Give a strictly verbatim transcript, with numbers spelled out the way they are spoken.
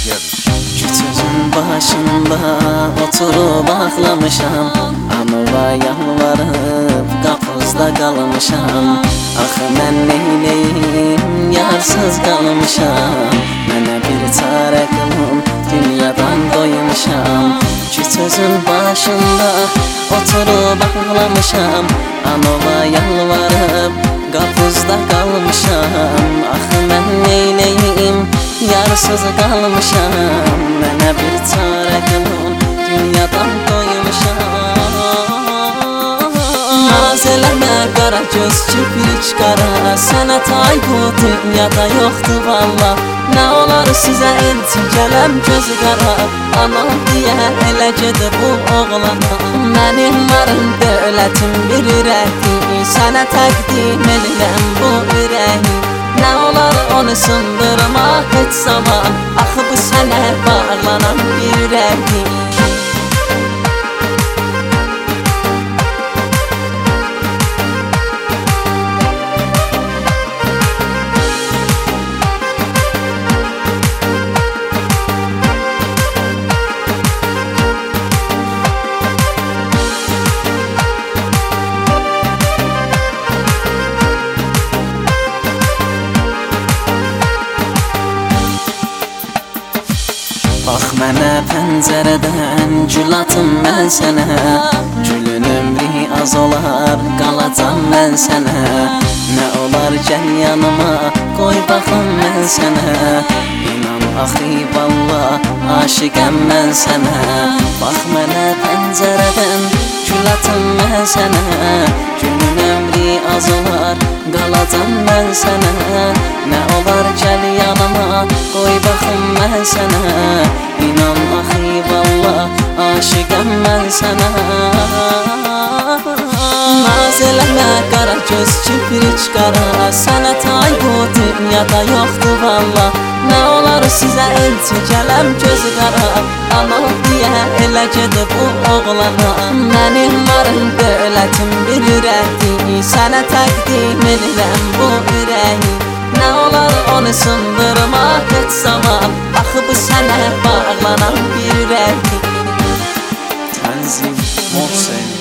gelmiş. Küçüğün başında oturup ağlamışam, anıva yalvarıp qapızda qalmışam. Axı mən neyleyim, yarsız qalmışam. Mənə bir çarə qılın, dünyadan doymuşam. Küçüğün başında oturup ağlamışam, anıva yalvarıp qapızda qalmışam. Axı mən neyleyim, yarsız qalmışam. Mənə bir çarə qılın, dünyadan doymuşam. Naz eləmə qara göz, kiprik qara, sənə tay bu dünyada yoxdur valla. Nə olar sizə elçi gələm gözü qara, anam deyə elə gedir bu oğlana. Mənim varım dövlətim bir ürəkdi, sənə təqdim edirəm bu ürəyi. Nə olar onu sındırma heç zaman, axı bu sənə bağlanan bir ürəkdi. Bax mənə pəncərədən gül atım mən sənə, gülün ömrü az olar, qalacam mən sənə. Nə olar gəl yanıma, qoy baxım mən sənə. İnan axı vallah, aşiqəm mən sənə. Bax mənə pəncərədən gül atım mən sənə, gülün ömrü az olar, qalacam mən sənə. Nə olar gəl yanıma, qoy baxım mən sənə. İnan axı vallah, aşiqəm mən sənə. Naz eləmə qara göz, kiprik qara, sənə tay bu dünyada yoxdur valla. Nə olar sizə elçi gələm gözü qara, anam deyə elə gedir bu oğlana. Mənim varım dövlətim bir ürəkdi, sənə təqdim edirəm bu ürəyi. Nə olar onu sındırma heç zaman, axı bu sənə bağlanan bir ürəkdi. Tənzim Mohsen